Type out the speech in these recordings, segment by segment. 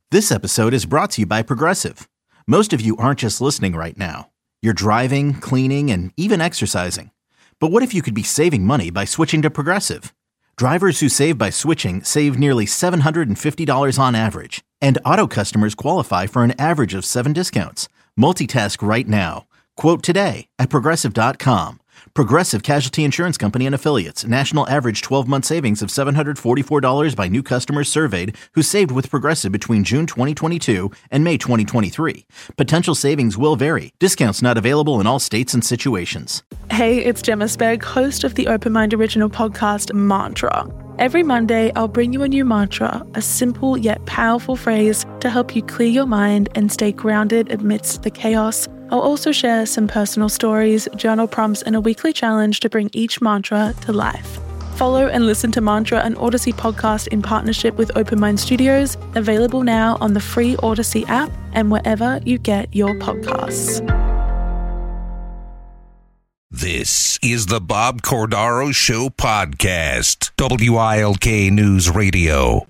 This episode is brought to you by Progressive. Most of you aren't just listening right now. You're driving, cleaning, and even exercising. But what if you could be saving money by switching to Progressive? Drivers who save by switching save nearly $750 on average. And auto customers qualify for an average of 7 discounts. Multitask right now. Quote today at Progressive.com. Progressive Casualty Insurance Company and Affiliates. National average 12-month savings of $744 by new customers surveyed who saved with Progressive between June 2022 and May 2023. Potential savings will vary. Discounts not available in all states and situations. Hey, it's Gemma Spegg, host of the Open Mind original podcast, Mantra. Every Monday, I'll bring you a new mantra, a simple yet powerful phrase to help you clear your mind and stay grounded amidst the chaos. I'll also share some personal stories, journal prompts, and a weekly challenge to bring each mantra to life. Follow and listen to Mantra, an Odyssey podcast in partnership with Open Mind Studios, available now on the free Odyssey app and wherever you get your podcasts. This is the Bob Cordaro Show podcast, WILK News Radio.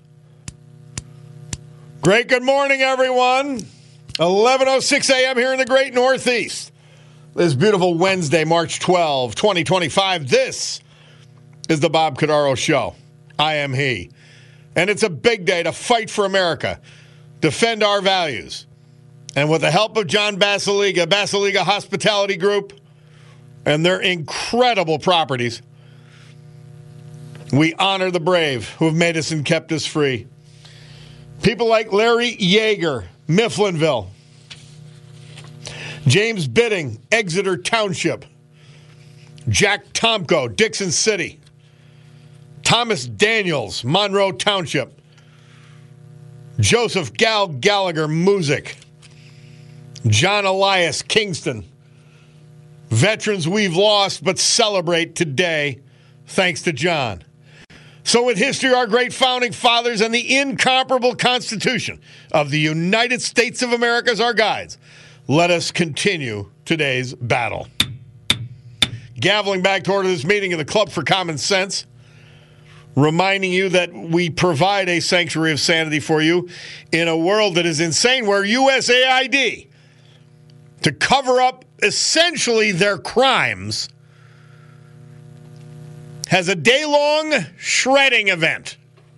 Great good morning, everyone. 11:06 a.m. here in the great Northeast. This beautiful Wednesday, March 12, 2025. This is the Bob Cordaro Show. I am he. And it's a big day to fight for America, defend our values. And with the help of John Basiliga Hospitality Group, and their incredible properties, we honor the brave who have made us and kept us free. People like Larry Yeager, Mifflinville. James Bidding, Exeter Township. Jack Tomko, Dixon City. Thomas Daniels, Monroe Township. Joseph Gal Gallagher, Music. John Elias, Kingston. Veterans we've lost but celebrate today, thanks to John. So with history, our great founding fathers, and the incomparable Constitution of the United States of America as our guides, let us continue today's battle. Gaveling back to order this meeting of the Club for Common Sense, reminding you that we provide a sanctuary of sanity for you in a world that is insane, where USAID, to cover up essentially their crimes, has a day-long shredding event.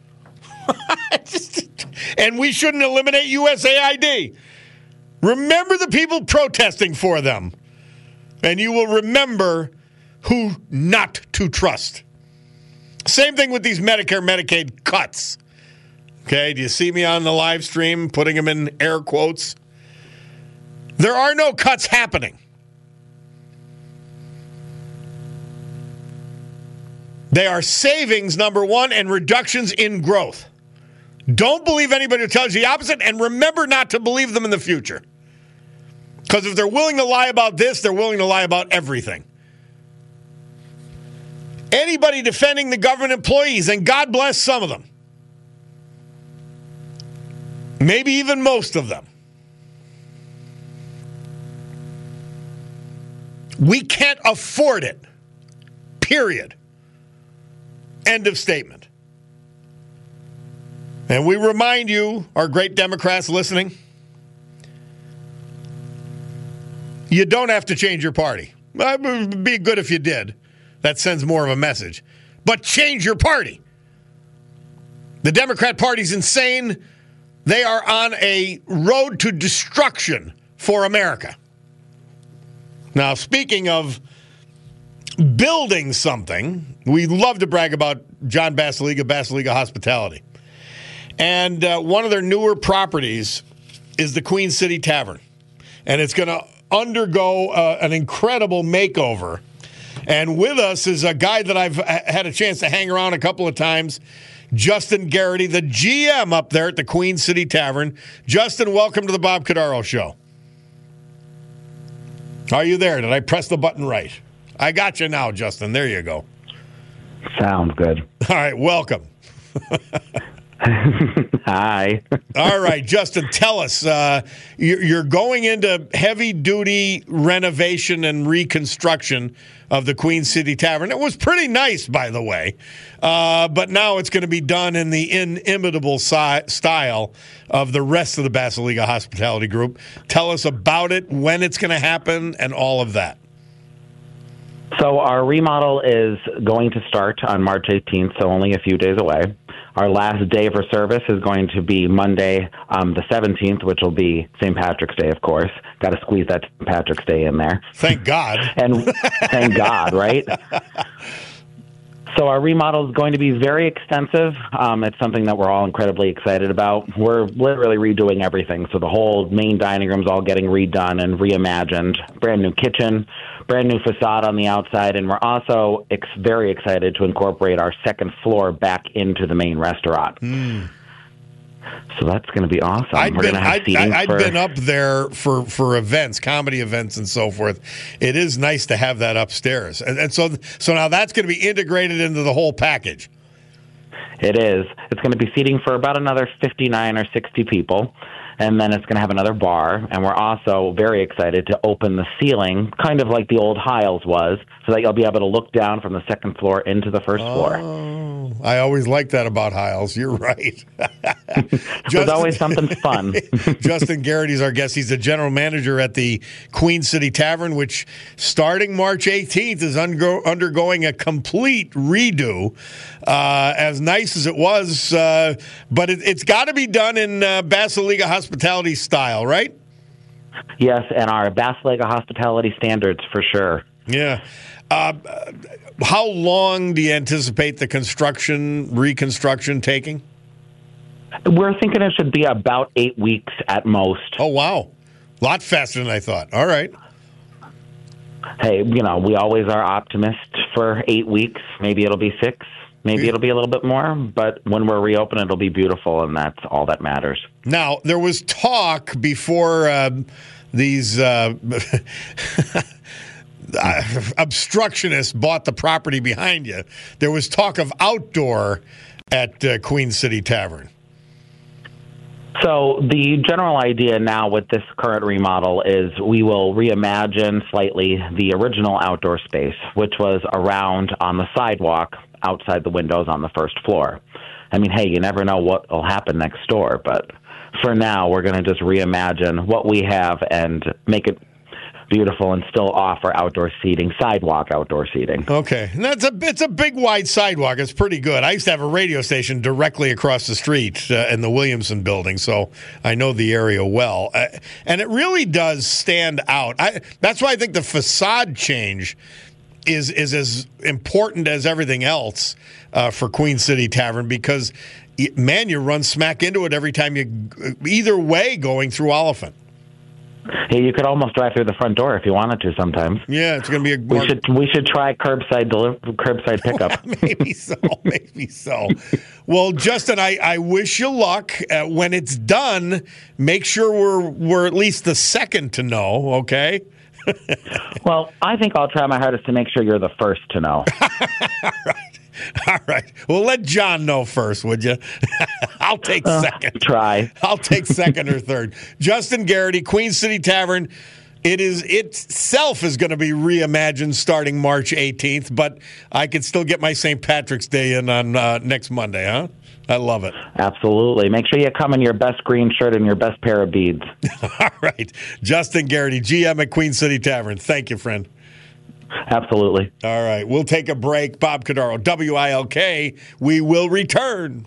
And we shouldn't eliminate USAID. Remember the people protesting for them, and you will remember who not to trust. Same thing with these Medicare, Medicaid cuts. Okay, do you see me on the live stream putting them in air quotes? There are no cuts happening. They are savings, number one, and reductions in growth. Don't believe anybody who tells you the opposite, and remember not to believe them in the future. Because if they're willing to lie about this, they're willing to lie about everything. Anybody defending the government employees, and God bless some of them, maybe even most of them, we can't afford it. Period. End of statement. And we remind you, our great Democrats listening, you don't have to change your party. It would be good if you did. That sends more of a message. But change your party. The Democrat Party's insane. They are on a road to destruction for America. Now, speaking of building something, we love to brag about John Basiliga Hospitality. And one of their newer properties is the Queen City Tavern. And it's going to undergo an incredible makeover. And with us is a guy that I've had a chance to hang around a couple of times, Justin Garrity, the GM up there at the Queen City Tavern. Justin, welcome to the Bob Cordaro Show. Are you there? Did I press the button right? I got you now, Justin. There you go. Sounds good. All right, welcome. Hi. All right, Justin, tell us. You're going into heavy-duty renovation and reconstruction of the Queen City Tavern. It was pretty nice, by the way, but now it's going to be done in the inimitable style of the rest of the Basiliga Hospitality Group. Tell us about it, when it's going to happen, and all of that. So our remodel is going to start on March 18th, so only a few days away. Our last day for service is going to be Monday, the 17th, which will be St. Patrick's Day, of course. Got to squeeze that St. Patrick's Day in there. Thank God. And thank God, right? So our remodel is going to be very extensive. It's something that we're all incredibly excited about. We're literally redoing everything. So the whole main dining room is all getting redone and reimagined. Brand new kitchen, brand new facade on the outside, and we're also very excited to incorporate our second floor back into the main restaurant. So that's going to be awesome. I'd been up there for events, comedy events, and so forth. It is nice to have that upstairs, and so now that's going to be integrated into the whole package. It is. It's going to be seating for about another 59 or 60 people. And then it's going to have another bar, and we're also very excited to open the ceiling, kind of like the old Hiles was, so that you'll be able to look down from the second floor into the first floor. I always like that about Hiles. You're right. There's always something fun. Justin Garrity is our guest. He's the general manager at the Queen City Tavern, which starting March 18th is undergoing a complete redo. As nice as it was, but it's got to be done in Basiliga Hospitality style, right? Yes, and our Basiliga Hospitality standards for sure. Yeah. How long do you anticipate the reconstruction taking? We're thinking it should be about 8 weeks at most. Oh, wow. A lot faster than I thought. All right. Hey, we always are optimists for 8 weeks. Maybe it'll be 6. Maybe it'll be a little bit more, but when we're reopening, it'll be beautiful, and that's all that matters. Now, there was talk before these obstructionists bought the property behind you. There was talk of outdoor at Queen City Tavern. So the general idea now with this current remodel is we will reimagine slightly the original outdoor space, which was around on the sidewalk outside the windows on the first floor. I mean, hey, you never know what will happen next door, but for now, we're going to just reimagine what we have and make it beautiful and still offer outdoor seating, sidewalk outdoor seating. Okay. And it's a big, wide sidewalk. It's pretty good. I used to have a radio station directly across the street in the Williamson building, so I know the area well. And it really does stand out. That's why I think the facade change is as important as everything else for Queen City Tavern because, man, you run smack into it every time either way going through Oliphant. Hey, you could almost drive through the front door if you wanted to sometimes. Yeah, it's going to be we should try curbside pickup. Maybe so. Well, Justin, I wish you luck. When it's done, make sure we're at least the second to know, okay? Well, I think I'll try my hardest to make sure you're the first to know. All right. Well, let John know first, would you? I'll take second. Try. I'll take second or third. Justin Garrity, Queen City Tavern. Itself is going to be reimagined starting March 18th, but I could still get my St. Patrick's Day in on next Monday, huh? I love it. Absolutely. Make sure you come in your best green shirt and your best pair of beads. All right. Justin Garrity, GM at Queen City Tavern. Thank you, friend. Absolutely. All right. We'll take a break. Bob Cordaro, WILK. We will return.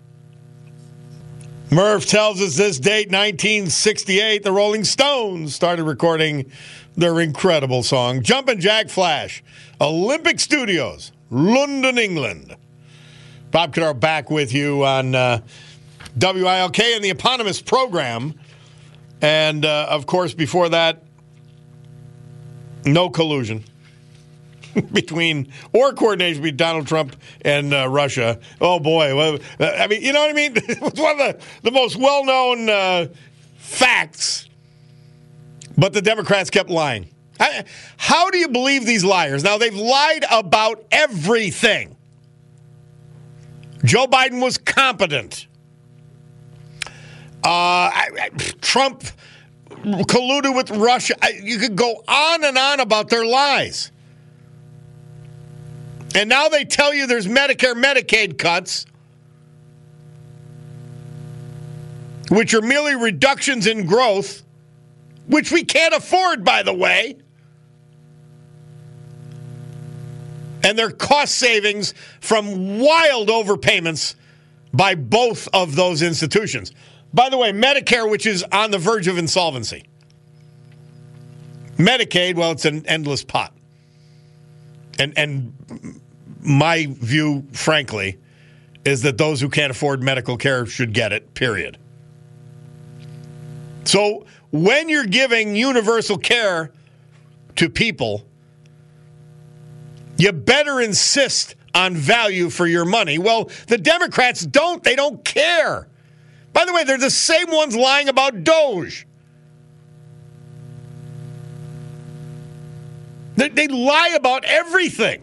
Murph tells us this date, 1968, the Rolling Stones started recording their incredible song, Jumpin' Jack Flash, Olympic Studios, London, England. Bob Cordaro back with you on WILK and the eponymous program. And, of course, before that, no collusion coordination between Donald Trump and Russia. Oh, boy. Well, I mean, you know what I mean? It's one of the most well-known facts, but the Democrats kept lying. How do you believe these liars? Now, they've lied about everything. Joe Biden was competent. Trump colluded with Russia. You could go on and on about their lies. And now they tell you there's Medicare, Medicaid cuts, which are merely reductions in growth, which we can't afford, by the way. And they're cost savings from wild overpayments by both of those institutions. By the way, Medicare, which is on the verge of insolvency. Medicaid, well, it's an endless pot. And my view, frankly, is that those who can't afford medical care should get it, period. So when you're giving universal care to people, you better insist on value for your money. Well, the Democrats don't. They don't care. By the way, they're the same ones lying about DOGE. They lie about everything.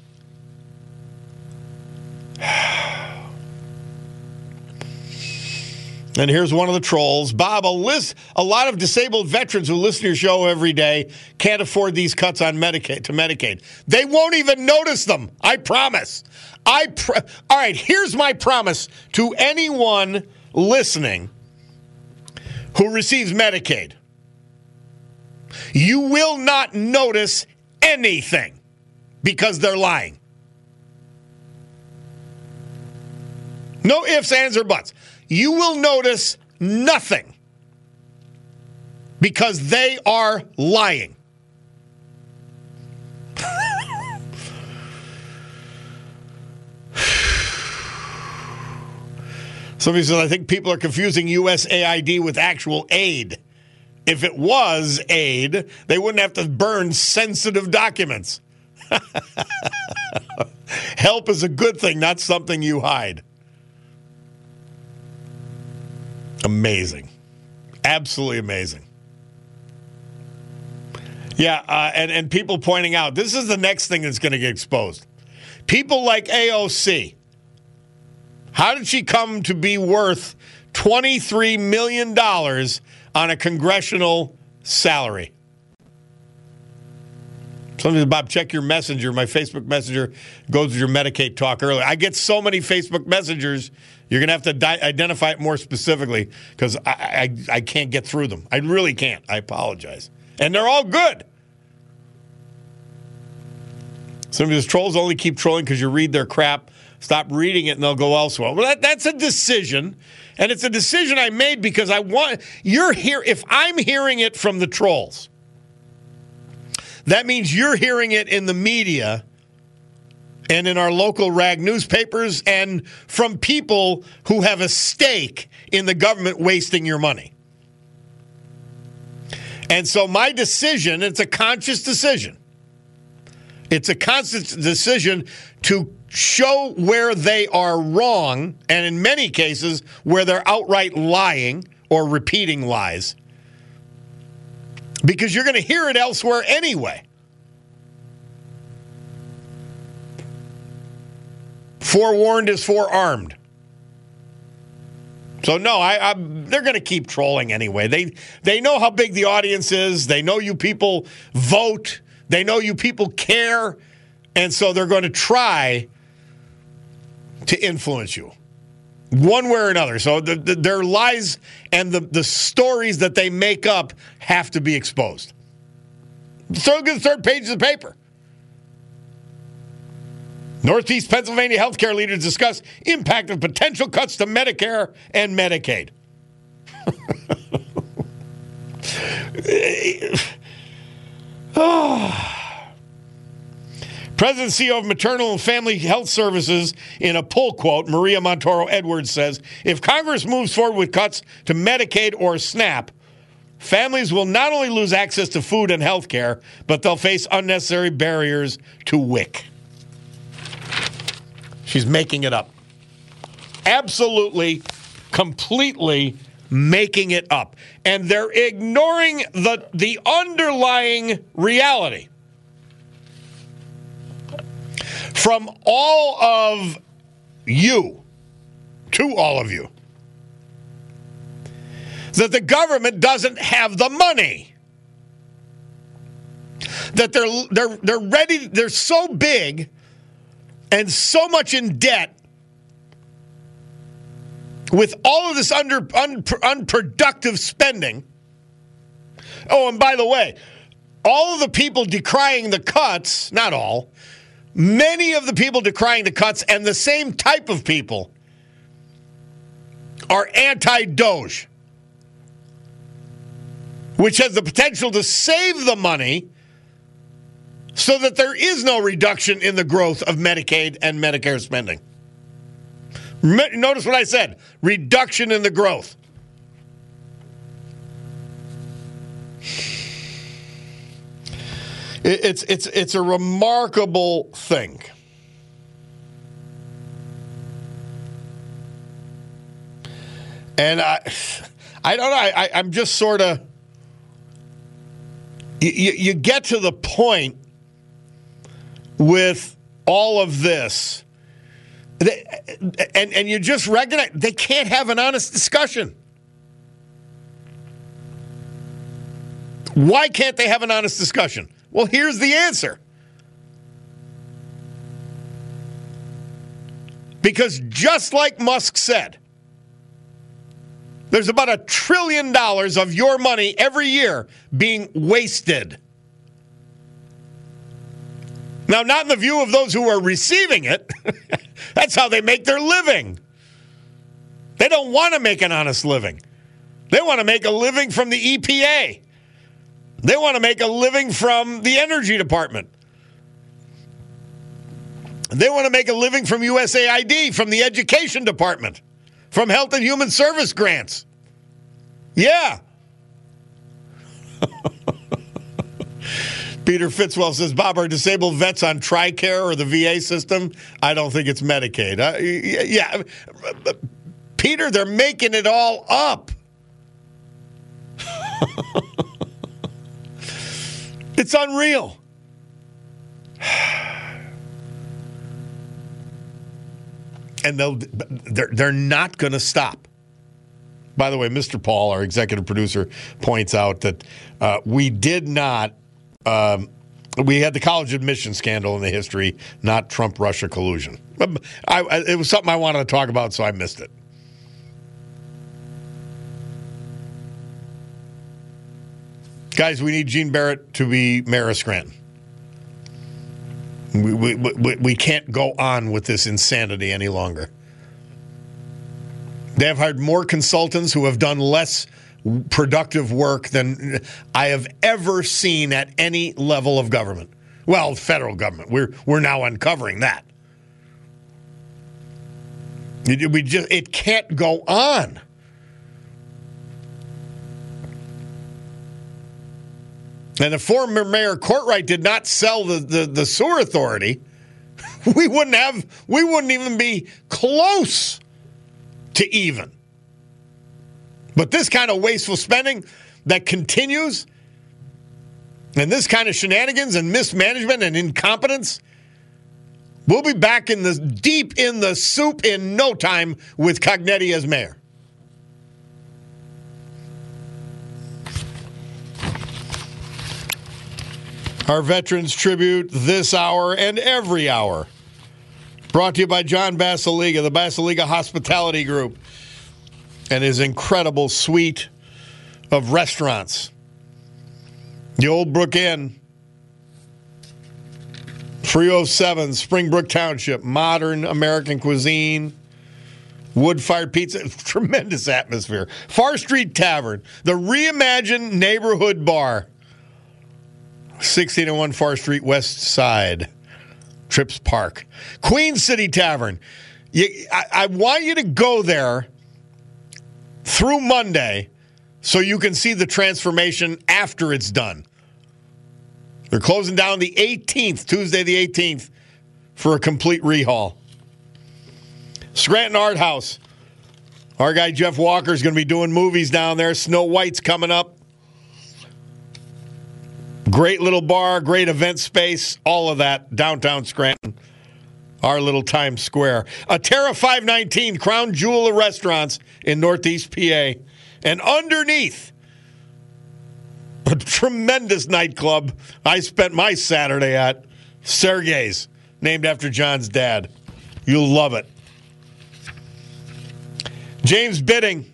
And here's one of the trolls. Bob, a lot of disabled veterans who listen to your show every day can't afford these cuts on Medicaid. They won't even notice them. I promise. All right, here's my promise to anyone listening who receives Medicaid. You will not notice anything because they're lying. No ifs, ands, or buts. You will notice nothing because they are lying. Somebody says, I think people are confusing USAID with actual aid. If it was aid, they wouldn't have to burn sensitive documents. Help is a good thing, not something you hide. Amazing. Absolutely amazing. Yeah, and people pointing out, this is the next thing that's going to get exposed. People like AOC. How did she come to be worth $23 million on a congressional salary? Somebody said, Bob, check your messenger. My Facebook messenger goes with your Medicaid talk earlier. I get so many Facebook messengers, you're going to have to identify it more specifically because I can't get through them. I really can't. I apologize. And they're all good. Some of these trolls only keep trolling because you read their crap. Stop reading it and they'll go elsewhere. Well, that's a decision. And it's a decision I made because you're here. If I'm hearing it from the trolls, that means you're hearing it in the media and in our local rag newspapers and from people who have a stake in the government wasting your money. And so my decision, it's a conscious decision. It's a conscious decision to show where they are wrong, and in many cases where they're outright lying or repeating lies. Because you're going to hear it elsewhere anyway. Forewarned is forearmed. So no, they're going to keep trolling anyway. They know how big the audience is. They know you people vote. They know you people care. And so they're going to try to influence you one way or another. So their lies and the stories that they make up have to be exposed. So look at the third page of the paper. Northeast Pennsylvania healthcare leaders discuss impact of potential cuts to Medicare and Medicaid. President and CEO of Maternal and Family Health Services, in a poll quote, Maria Montoro Edwards says, if Congress moves forward with cuts to Medicaid or SNAP, families will not only lose access to food and health care, but they'll face unnecessary barriers to WIC. She's making it up. Absolutely, completely making it up. And they're ignoring the underlying reality. From all of you, to all of you, that the government doesn't have the money. That they're ready, they're so big and so much in debt with all of this unproductive spending. Oh, and by the way, all of the people decrying the cuts, not all, many of the people decrying the cuts and the same type of people are anti-DOGE, which has the potential to save the money so that there is no reduction in the growth of Medicaid and Medicare spending. Notice what I said, reduction in the growth. It's a remarkable thing. And I don't know, I'm just sort of, you get to the point with all of this, and you just recognize they can't have an honest discussion. Why can't they have an honest discussion? Well, here's the answer. Because just like Musk said, there's about $1 trillion of your money every year being wasted. Now, not in the view of those who are receiving it. That's how they make their living. They don't want to make an honest living. They want to make a living from the EPA. They want to make a living from the Energy Department. They want to make a living from USAID, from the Education Department, from Health and Human Service grants. Yeah. Peter Fitzwell says, Bob, are disabled vets on TRICARE or the VA system? I don't think it's Medicaid. Yeah. Peter, they're making it all up. It's unreal. And they're not going to stop. By the way, Mr. Paul, our executive producer, points out that we did not, we had the college admission scandal in the history, not Trump-Russia collusion. It was something I wanted to talk about, so I missed it. Guys, we need Gene Barrett to be mayor of Scranton. We can't go on with this insanity any longer. They have hired more consultants who have done less productive work than I have ever seen at any level of government. Well, federal government. We're now uncovering that. It can't go on. And if former Mayor Courtwright did not sell the sewer authority, we wouldn't even be close to even. But this kind of wasteful spending that continues, and this kind of shenanigans and mismanagement and incompetence, we'll be back deep in the soup in no time with Cognetti as mayor. Our Veterans Tribute this hour and every hour. Brought to you by John Basiliga, the Basiliga Hospitality Group, and his incredible suite of restaurants. The Old Brook Inn, 307 Springbrook Township, modern American cuisine, wood-fired pizza, tremendous atmosphere. Far Street Tavern, the reimagined neighborhood bar. 1601 Far Street, West Side, Trips Park. Queen City Tavern. I want you to go there through Monday so you can see the transformation after it's done. They're closing down the 18th, Tuesday the 18th, for a complete rehaul. Scranton Art House. Our guy Jeff Walker is going to be doing movies down there. Snow White's coming up. Great little bar, great event space, all of that, downtown Scranton, our little Times Square. Terra 519, Crown Jewel of Restaurants in Northeast PA. And underneath, a tremendous nightclub I spent my Saturday at, Sergei's, named after John's dad. You'll love it. James Bidding.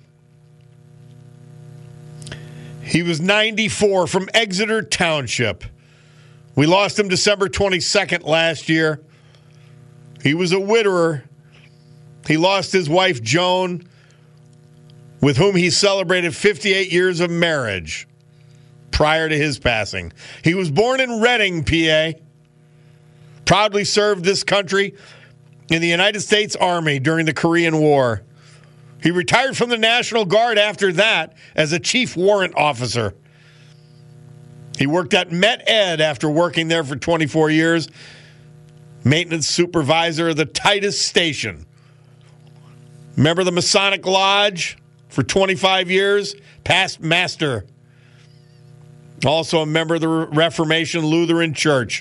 He was 94 from Exeter Township. We lost him December 22nd last year. He was a widower. He lost his wife, Joan, with whom he celebrated 58 years of marriage prior to his passing. He was born in Reading, PA. Proudly served this country in the United States Army during the Korean War. He retired from the National Guard after that as a chief warrant officer. He worked at Met Ed after working there for 24 years. Maintenance supervisor of the Titus Station. Member of the Masonic Lodge for 25 years. Past master. Also a member of the Reformation Lutheran Church.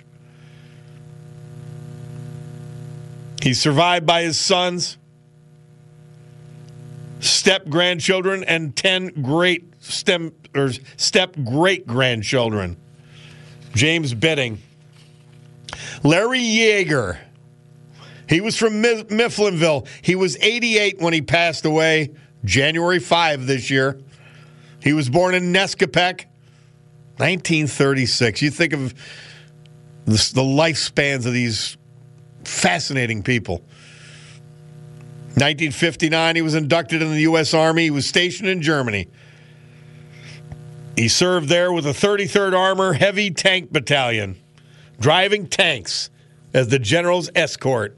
He's survived by his sons, step-grandchildren, and 10 step-great-grandchildren. James Bidding. Larry Yeager. He was from Mifflinville. He was 88 when he passed away, January 5 this year. He was born in Nescopec, 1936. You think of the lifespans of these fascinating people. 1959, he was inducted in the U.S. Army. He was stationed in Germany. He served there with the 33rd Armor Heavy Tank Battalion, driving tanks as the general's escort.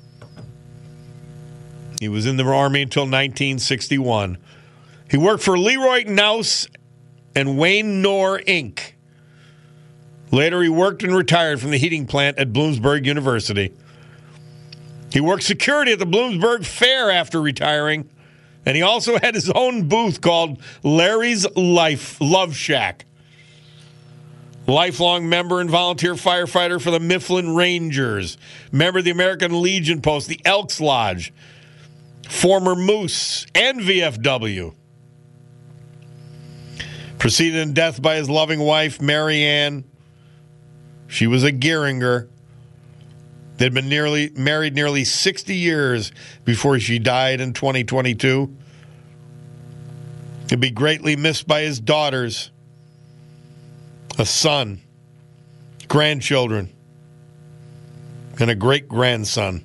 He was in the Army until 1961. He worked for Leroy Knauss and Wayne Knorr, Inc. Later, he worked and retired from the heating plant at Bloomsburg University. He worked security at the Bloomsburg Fair after retiring, and he also had his own booth called Larry's Love Shack. Lifelong member and volunteer firefighter for the Mifflin Rangers. Member of the American Legion Post, the Elks Lodge. Former Moose and VFW. Preceded in death by his loving wife, Mary Ann. She was a Geringer. They'd been married nearly 60 years before she died in 2022. He'd be greatly missed by his daughters, a son, grandchildren, and a great-grandson.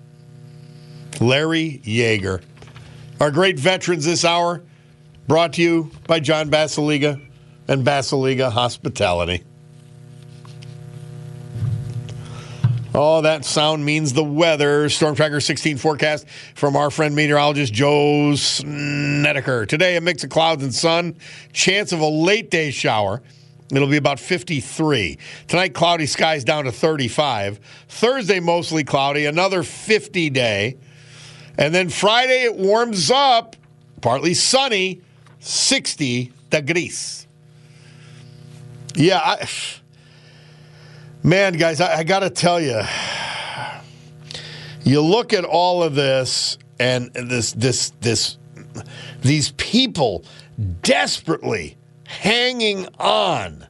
Larry Yeager. Our great veterans this hour, brought to you by John Basiliga and Basiliga Hospitality. Oh, that sound means the weather. Storm Tracker 16 forecast from our friend meteorologist Joe Snedeker. Today, a mix of clouds and sun. Chance of a late day shower. It'll be about 53. Tonight, cloudy skies down to 35. Thursday, mostly cloudy. Another 50 day. And then Friday, it warms up. Partly sunny. 60 degrees. Yeah, man, guys, I got to tell you, you look at all of this and these people desperately hanging on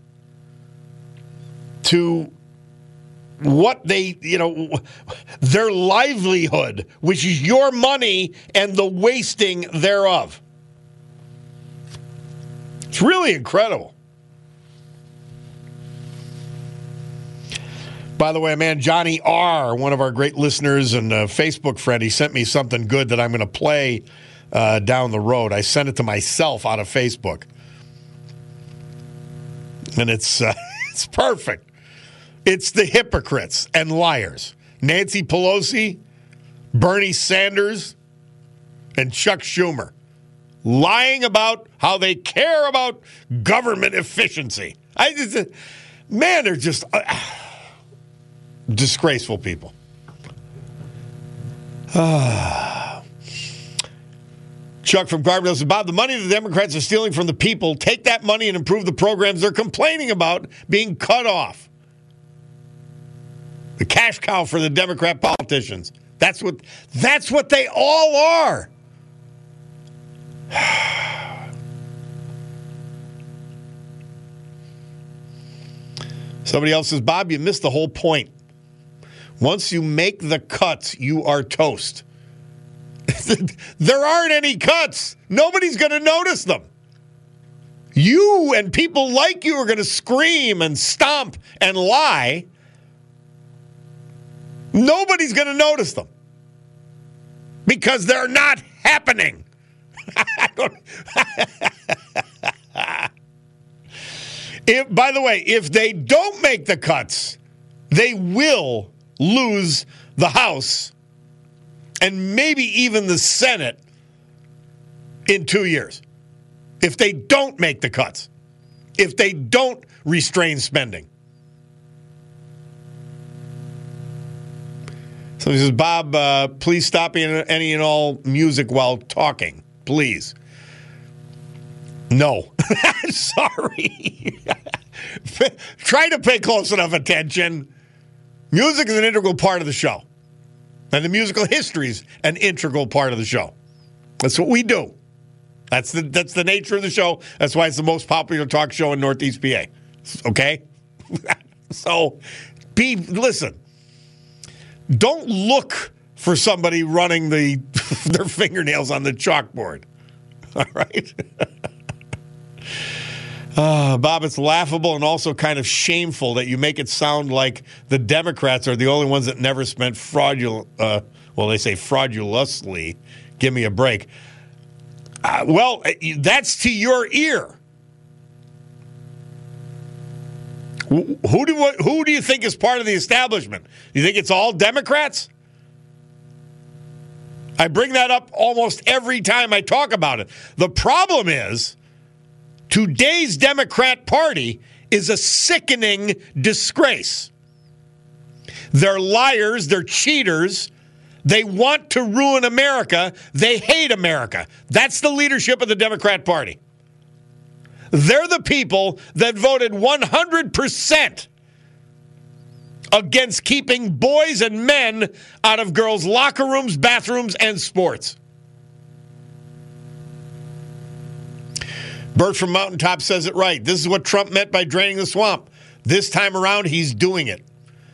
to what they, their livelihood, which is your money and the wasting thereof. It's really incredible. By the way, man, Johnny R., one of our great listeners and a Facebook friend, he sent me something good that I'm going to play down the road. I sent it to myself out of Facebook. And it's perfect. It's the hypocrites and liars. Nancy Pelosi, Bernie Sanders, and Chuck Schumer. Lying about how they care about government efficiency. They're just... disgraceful people. Chuck from Garbage says, Bob, the money the Democrats are stealing from the people, take that money and improve the programs they're complaining about being cut off. The cash cow for the Democrat politicians. That's what they all are. Somebody else says, Bob, you missed the whole point. Once you make the cuts, you are toast. There aren't any cuts. Nobody's going to notice them. You and people like you are going to scream and stomp and lie. Nobody's going to notice them because they're not happening. By the way, if they don't make the cuts, they will lose the House and maybe even the Senate in 2 years. If they don't make the cuts, if they don't restrain spending. So he says, Bob, please stop any and all music while talking, please. No. Sorry. Try to pay close enough attention. Music is an integral part of the show. And the musical history is an integral part of the show. That's what we do. That's the nature of the show. That's why it's the most popular talk show in Northeast PA. Okay? So, listen. Don't look for somebody running their fingernails on the chalkboard. All right? Bob, it's laughable and also kind of shameful that you make it sound like the Democrats are the only ones that never spent they say fraudulously. Give me a break. Well, that's to your ear. Who do you think is part of the establishment? You think it's all Democrats? I bring that up almost every time I talk about it. The problem is, today's Democrat Party is a sickening disgrace. They're liars, they're cheaters. They want to ruin America. They hate America. That's the leadership of the Democrat Party. They're the people that voted 100% against keeping boys and men out of girls' locker rooms, bathrooms, and sports. Bert from Mountaintop says it right. This is what Trump meant by draining the swamp. This time around, he's doing it.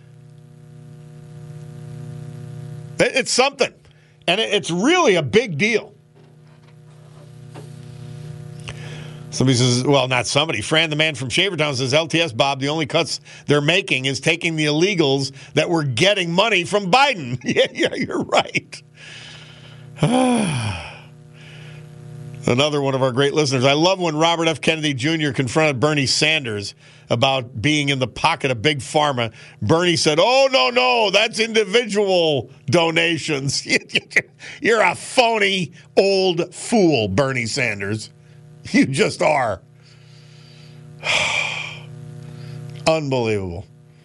It's something. And it's really a big deal. Somebody says, well, not somebody. Fran, the man from Shavertown, says, LTS, Bob, the only cuts they're making is taking the illegals that were getting money from Biden. Yeah, you're right. Another one of our great listeners. I love when Robert F. Kennedy Jr. confronted Bernie Sanders about being in the pocket of Big Pharma. Bernie said, oh, no, that's individual donations. You're a phony old fool, Bernie Sanders. You just are. Unbelievable.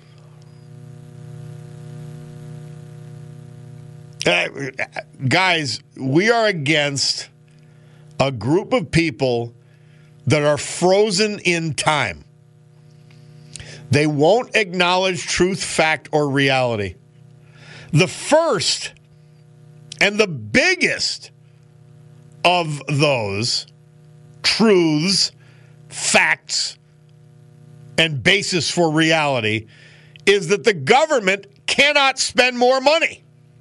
Guys, we are against a group of people that are frozen in time. They won't acknowledge truth, fact, or reality. The first and the biggest of those truths, facts, and basis for reality is that the government cannot spend more money.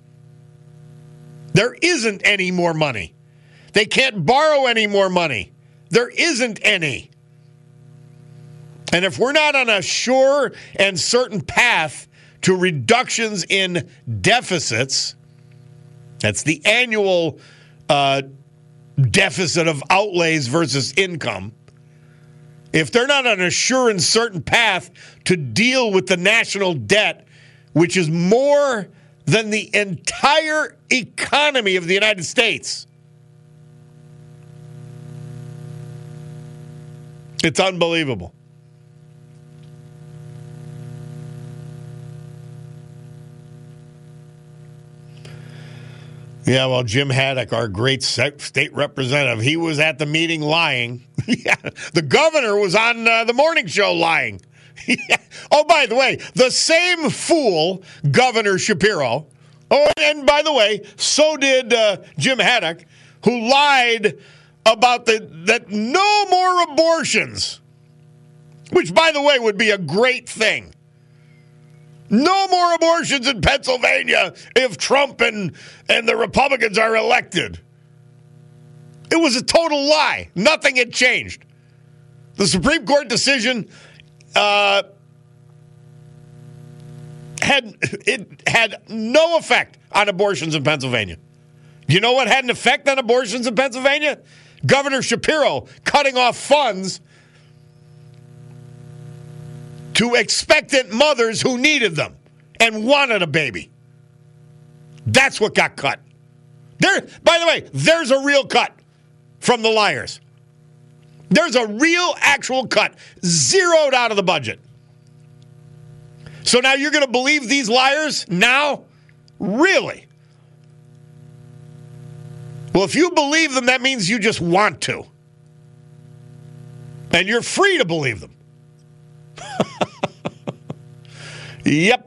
There isn't any more money. They can't borrow any more money. There isn't any. And if we're not on a sure and certain path to reductions in deficits, that's the annual deficit of outlays versus income. If they're not on a sure and certain path to deal with the national debt, which is more than the entire economy of the United States, it's unbelievable. Yeah, well, Jim Haddock, our great state representative, he was at the meeting lying. Yeah, the governor was on the morning show lying. Yeah. Oh, by the way, the same fool, Governor Shapiro. Oh, and by the way, so did Jim Haddock, who lied about that no more abortions which, by the way, would be a great thing. No more abortions in Pennsylvania if Trump and the Republicans are elected. It was a total lie. Nothing had changed. The Supreme Court decision had no effect on abortions in Pennsylvania. You know what had an effect on abortions in Pennsylvania? Governor Shapiro cutting off funds to expectant mothers who needed them and wanted a baby. That's what got cut. By the way, there's a real cut from the liars. There's a real actual cut, zeroed out of the budget. So now you're going to believe these liars now? Really? Well, if you believe them, that means you just want to. And you're free to believe them. Yep.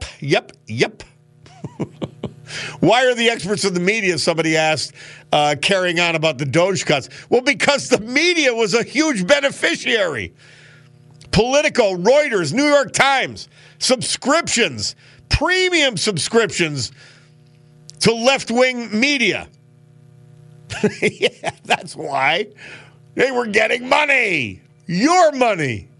Why are the experts in the media, somebody asked, carrying on about the Doge cuts? Well, because the media was a huge beneficiary. Politico, Reuters, New York Times, subscriptions, premium subscriptions to left-wing media. Yeah, that's why. They were getting money. Your money.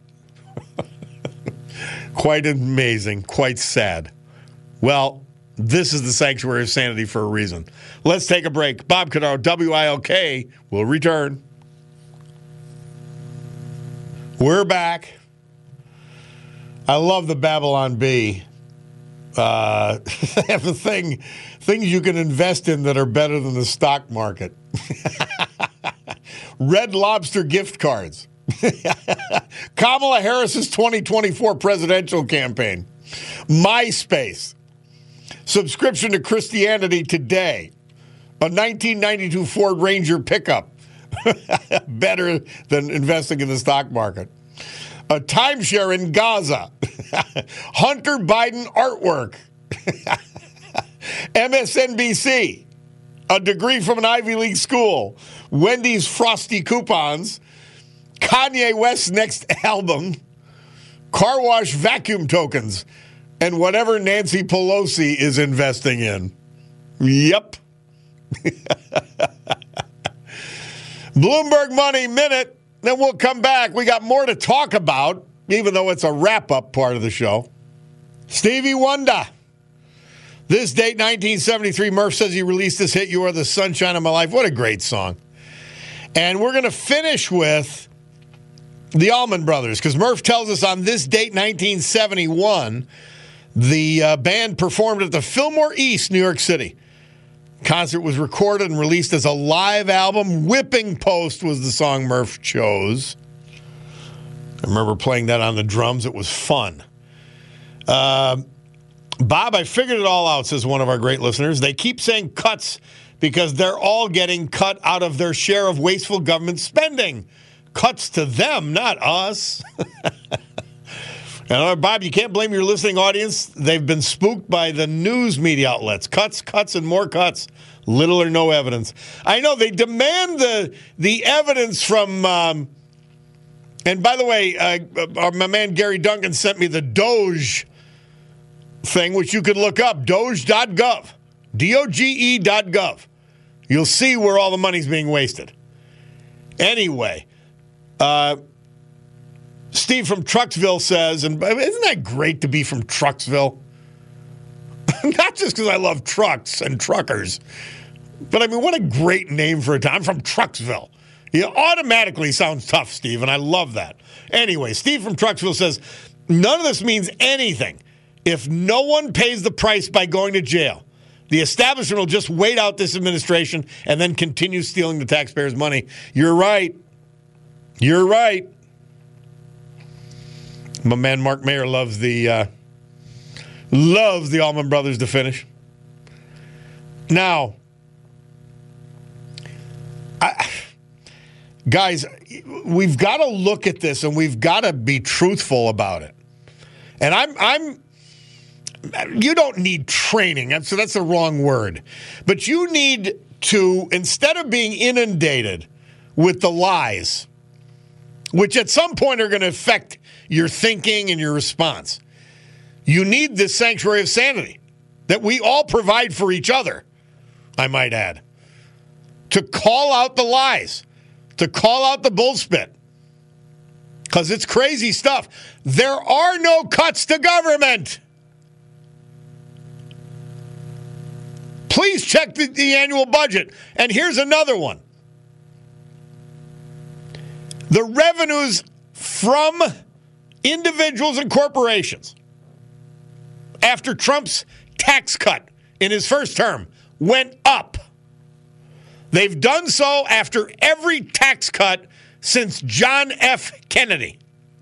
Quite amazing. Quite sad. Well, this is the sanctuary of sanity for a reason. Let's take a break. Bob Cordaro, WILK, will return. We're back. I love the Babylon Bee. They have a things you can invest in that are better than the stock market. Red Lobster gift cards. Kamala Harris's 2024 presidential campaign. MySpace. Subscription to Christianity Today. A 1992 Ford Ranger pickup. Better than investing in the stock market. A timeshare in Gaza. Hunter Biden artwork. MSNBC. A degree from an Ivy League school. Wendy's frosty coupons. Kanye West's next album. Car wash vacuum tokens. And whatever Nancy Pelosi is investing in. Yep. Bloomberg Money Minute. Then we'll come back. We got more to talk about, even though it's a wrap-up part of the show. Stevie Wonder. This date, 1973, Murph says he released this hit, You Are the Sunshine of My Life. What a great song. And we're going to finish with the Allman Brothers, because Murph tells us on this date, 1971, the band performed at the Fillmore East, New York City. Concert was recorded and released as a live album. Whipping Post was the song Murph chose. I remember playing that on the drums. It was fun. Bob, I figured it all out, says one of our great listeners. They keep saying cuts because they're all getting cut out of their share of wasteful government spending. Cuts to them, not us. And Bob, you can't blame your listening audience. They've been spooked by the news media outlets. Cuts, and more cuts. Little or no evidence. I know they demand the evidence from. And by the way, my man Gary Duncan sent me the Doge thing, which you can look up. Doge.gov. DOGE.gov. You'll see where all the money's being wasted. Anyway. Steve from Trucksville says, and isn't that great to be from Trucksville? Not just because I love trucks and truckers, but I mean, what a great name for a town. I'm from Trucksville. It automatically sounds tough, Steve, and I love that. Anyway, Steve from Trucksville says, none of this means anything if no one pays the price by going to jail. The establishment will just wait out this administration and then continue stealing the taxpayers' money. You're right. You're right. My man Mark Mayer loves the Allman Brothers to finish. Now, guys, we've got to look at this and we've got to be truthful about it. And you don't need training, so that's the wrong word. But you need to, instead of being inundated with the lies which at some point are going to affect your thinking and your response. You need this sanctuary of sanity that we all provide for each other, I might add, to call out the lies, to call out the bullspit, because it's crazy stuff. There are no cuts to government. Please check the annual budget. And here's another one. The revenues from individuals and corporations after Trump's tax cut in his first term went up. They've done so after every tax cut since John F. Kennedy.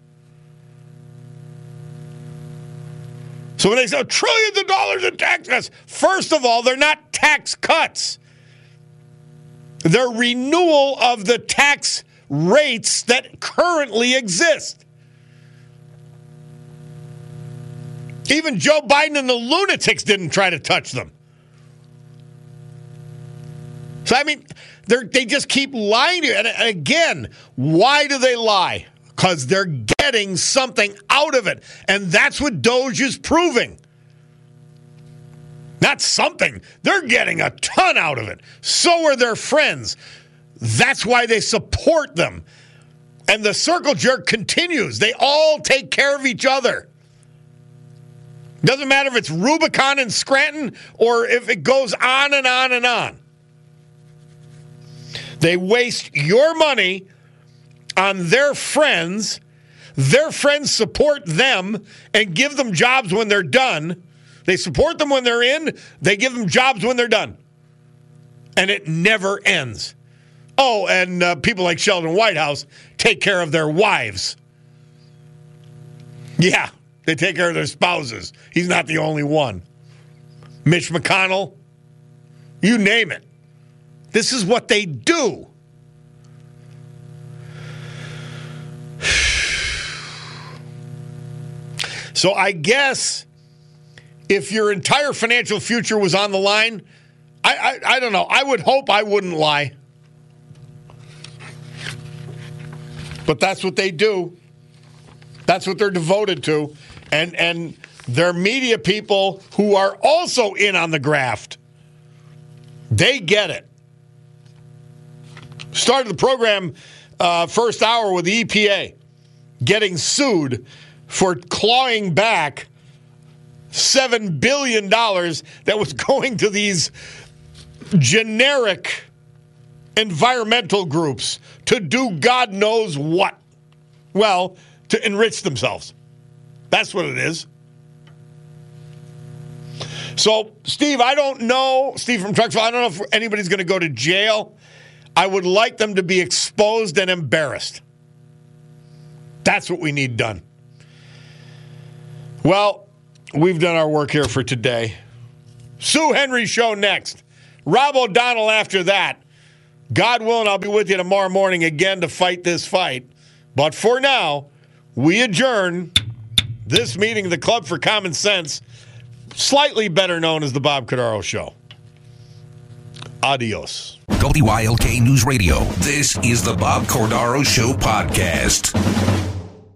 So when they say trillions of dollars in tax cuts, first of all, they're not tax cuts. They're renewal of the tax rates that currently exist. Even Joe Biden and the lunatics didn't try to touch them. So, I mean, they just keep lying to you. And again, why do they lie? Because they're getting something out of it. And that's what Doge is proving. Not something. They're getting a ton out of it. So are their friends. That's why they support them. And the circle jerk continues. They all take care of each other. Doesn't matter if it's Rubicon and Scranton or if it goes on and on and on. They waste your money on their friends. Their friends support them and give them jobs when they're done. They support them when they're in. They give them jobs when they're done. And it never ends. Oh, and people like Sheldon Whitehouse take care of their wives. Yeah, they take care of their spouses. He's not the only one. Mitch McConnell, you name it. This is what they do. So I guess if your entire financial future was on the line, I don't know. I would hope I wouldn't lie. But that's what they do. That's what they're devoted to. And they're media people who are also in on the graft. They get it. Started the program first hour with the EPA getting sued for clawing back $7 billion that was going to these generic environmental groups to do God knows what. Well, to enrich themselves. That's what it is. So, Steve, I don't know. Steve from Trucksville, I don't know if anybody's going to go to jail. I would like them to be exposed and embarrassed. That's what we need done. Well, we've done our work here for today. Sue Henry Show next. Rob O'Donnell after that. God willing, I'll be with you tomorrow morning again to fight this fight. But for now, we adjourn this meeting of the Club for Common Sense, slightly better known as the Bob Cordaro Show. Adios. WILK News Radio. This is the Bob Cordaro Show podcast.